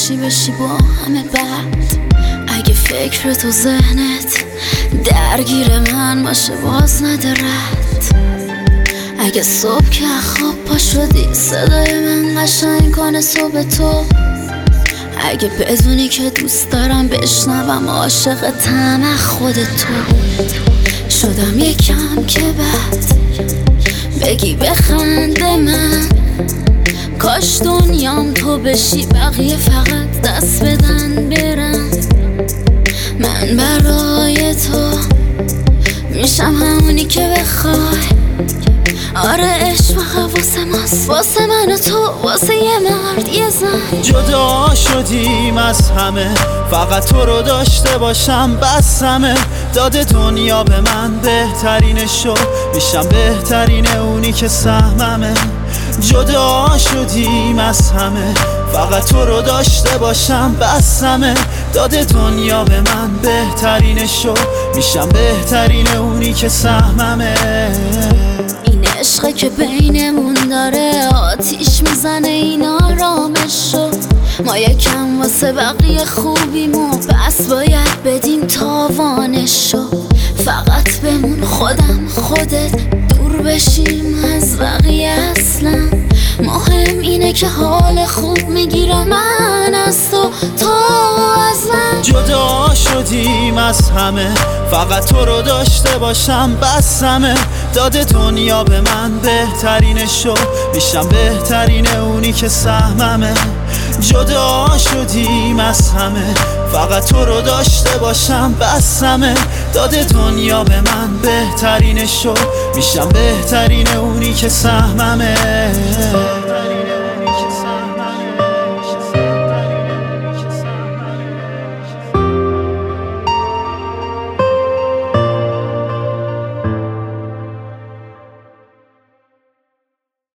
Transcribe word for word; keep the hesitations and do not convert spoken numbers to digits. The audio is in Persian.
بشی بشی با همه بعد. اگه فکر تو ذهنت درگیر من باشه باز نده رد. اگه صبح که خواب پا شدی صدای من قشنگ کنه صبح تو. اگه بدونی که دوست دارم بشنوم عاشق طعم خود تو. شدم یکم که بعد بگی بخنده من، کاش دنیام تو بشی بقیه فقط دست بدن برن. من برای تو میشم همونی که بخوای. آره عشق واسه ماست، واسه من و تو، واسه یه مرد یه زن. جدا شدیم از همه فقط تو رو داشته باشم بسمه. داده دنیا به من بهترینشو، میشم بهترین اونی که سهممه. جدا شدیم از همه فقط تو رو داشته باشم بسمه. داده دنیا به من بهترینشو، میشم بهترین اونی که سهممه. این عشقه که بینمون داره آتیش میزنه این آرامشو. ما یکم واسه بقیه خوبیم و بس باید بدیم تاوانشو. فقط بمون خودم خودت دور بشیم از بقیه. اصلا مهم اینه که حال خوب میگیرم من از تو، تو از من. جدا شدیم از همه فقط تو رو داشته باشم بسمه. داده دنیا به من بهترینشو، میشم بهترین اونی که سهممه. جدا شدیم از همه فقط تو رو داشته باشم بسمه. داده دنیا به من بهترینشو، میشم بهترین اونی که سهممه.